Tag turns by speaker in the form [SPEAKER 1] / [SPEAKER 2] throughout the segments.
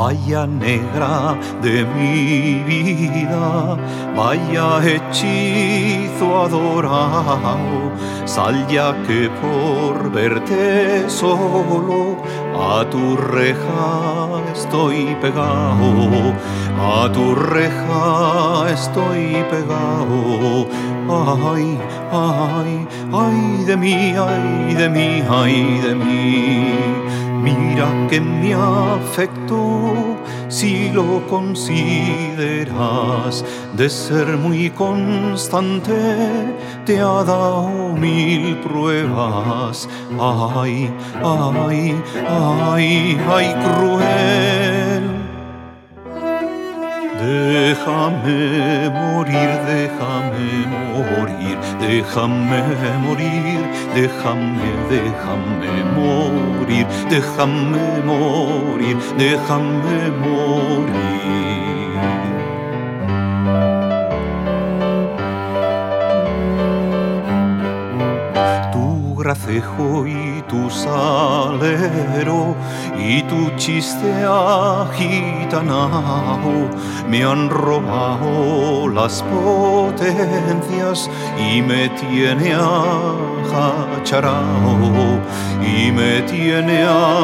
[SPEAKER 1] Vaya negra de mi vida, vaya hechizo adorado, sal ya que por verte solo a tu reja estoy pegado, a tu reja estoy pegado. Ay, ay, ay de mí, ay de mí, ay de mí. Mira que mi afecto, si lo consideras, de ser muy constante, te ha dado 1000 pruebas. Ay, ay, ay, ay, cruel. Déjame morir, déjame morir, déjame morir, déjame morir, déjame morir, déjame morir. Tu gracejo y tu salero y tu chiste agitanao me han robado las potencias y me tiene acharao, y me tiene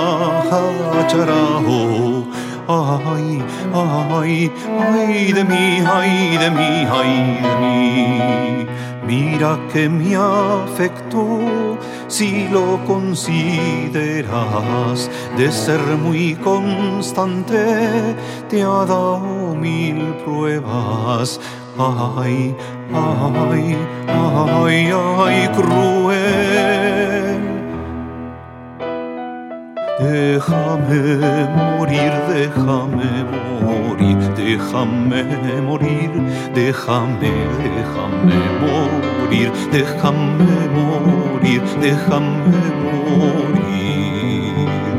[SPEAKER 1] acharao. Ay, ay, ay de mí, ay de mí, ay de mí. Mira que mi afecto, si lo consideras, de ser muy constante, te ha dado 1000 pruebas. Ay, ay, ay, ay, cruel. Déjame morir, déjame morir, déjame morir, déjame morir, déjame morir, déjame morir.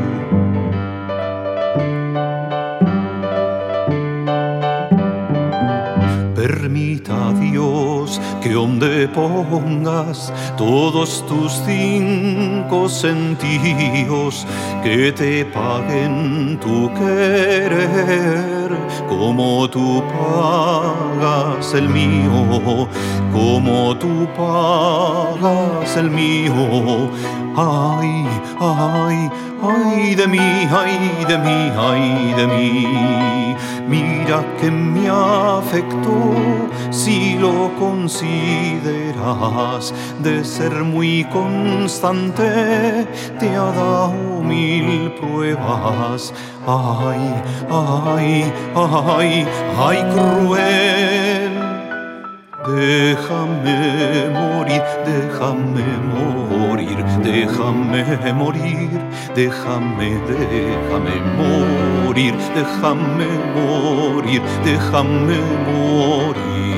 [SPEAKER 1] Permita Dios que donde pongas todos tus 5 sentidos, que te paguen tu querer como tú pagas el mío, como tú pagas el mío. Ay, ay, ay de mí, ay de mí, ay de mí. Mira que mi afecto, si lo consideras, de ser muy constante, te ha dado 1000 pruebas. Ay, ay, ay, ay, cruel. Déjame morir, déjame morir, déjame morir, déjame morir, déjame morir, déjame morir.